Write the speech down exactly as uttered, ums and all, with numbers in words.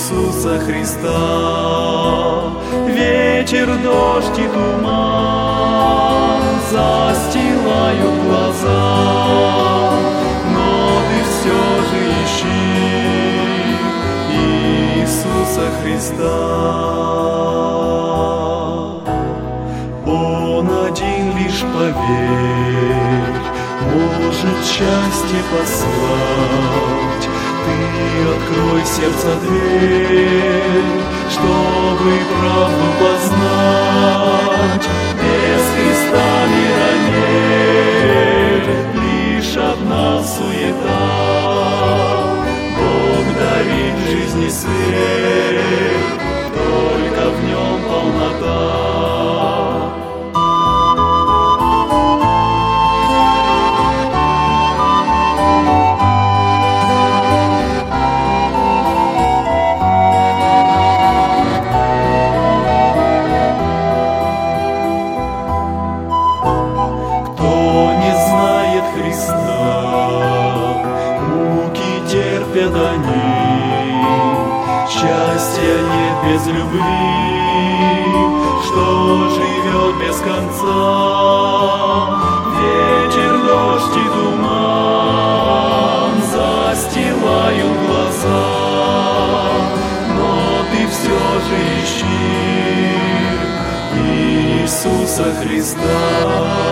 Иисуса Христа. Ветер, дождь и туман застилают глаза, но ты все же ищи Иисуса Христа. Он один лишь, поверь, может счастье послать. Ты открой сердце дверь, чтобы правду познать. Без Христа мира нет, лишь одна суета. Бог дарит жизни свет, только в нем полнота. Терпят они, счастья нет без любви, что живет без конца. Ветер, дождь и туман застилают глаза, но ты все же ищи Иисуса Христа.